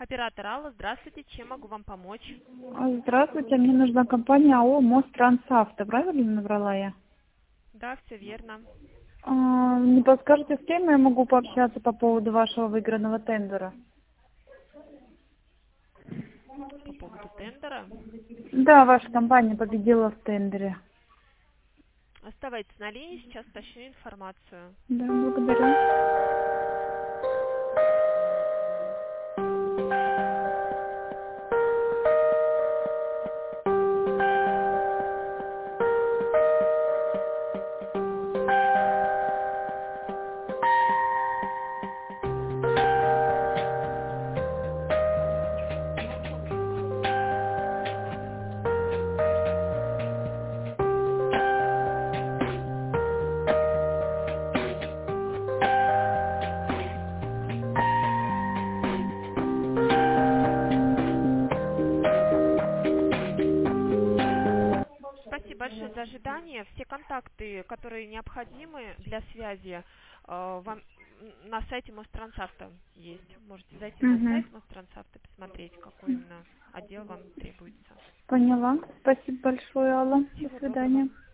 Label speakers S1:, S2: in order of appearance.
S1: Оператор Алла, здравствуйте, чем могу вам помочь?
S2: Здравствуйте, мне нужна компания АО «Мострансавто». Правильно набрала я?
S1: Да, все верно.
S2: Не подскажете, с кем я могу пообщаться по поводу вашего выигранного тендера?
S1: По поводу тендера.
S2: Да, ваша компания победила в тендере.
S1: Оставайтесь на линии, сейчас уточню информацию.
S2: Да, благодарю.
S1: Спасибо большое за ожидание. Все контакты, которые необходимы для связи, вам на сайте Мострансавто есть. Можете зайти на
S2: Угу.
S1: сайт Мострансавто, посмотреть, какой именно отдел вам требуется.
S2: Поняла. Спасибо большое, Алла. До
S1: Всего доброго.
S2: свидания.